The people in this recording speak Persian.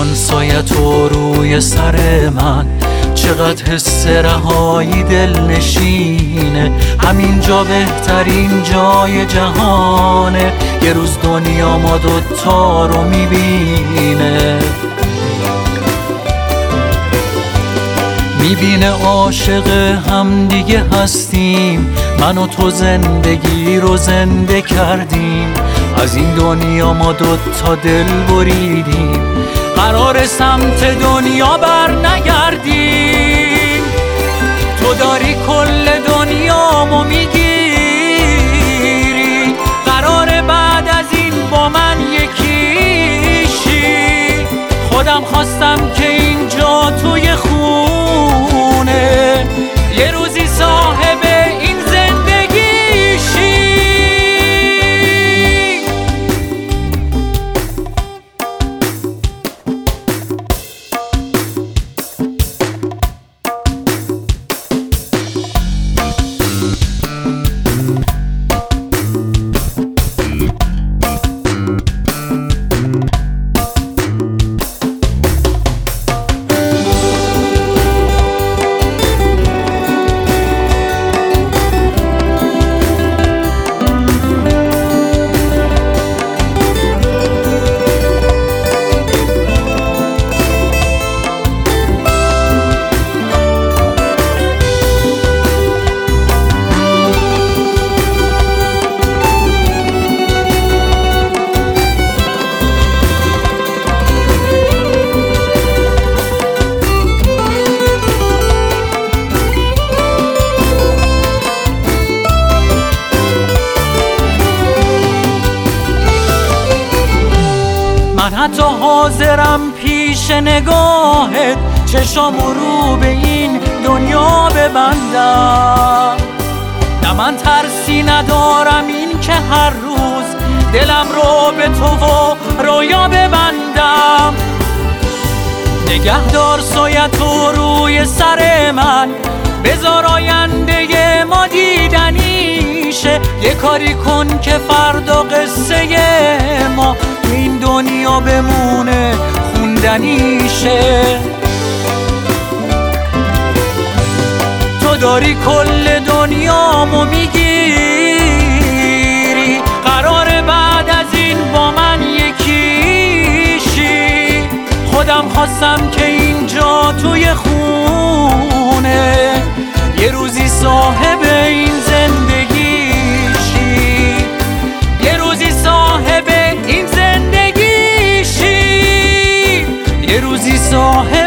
دیدن سایه تو روی سر من چقدر حس رهایی دل نشینه. همینجا بهترین جای جهانه، یه روز دنیا ما دوتا رو میبینه عاشق هم دیگه هستیم. من و تو زندگی رو زنده کردیم، از این دنیا ما دوتا دل بریدیم. قرار سمت دنیا بر نگردیم، تو داری کل دنیامو میگیری. قرار بعد از این با من یکیشی، خودم خواستم که اینجا توی خونه یه روزی صاحب این زندگی شی. من حتی حاضرم پیش نگاهت چشامو رو به این دنیا ببندم. نه من ترسی ندارم این که هر روز دلم رو به تو و رویا ببندم. نگهدار سایه تو روی سر من، بذار آینده ما دیدنیشه. یه کاری کن که فردا قصه ما تو این دنیا بمونه خوندنیشه. تو داری کل دنیامو میگیری، قرار بعد از این با من یکیشی. خودم خواستم که اینجا توی خونه یه روزی صاحب این زندگی شی. یه روزی صاحب این زندگی شی. یه روزی صاحب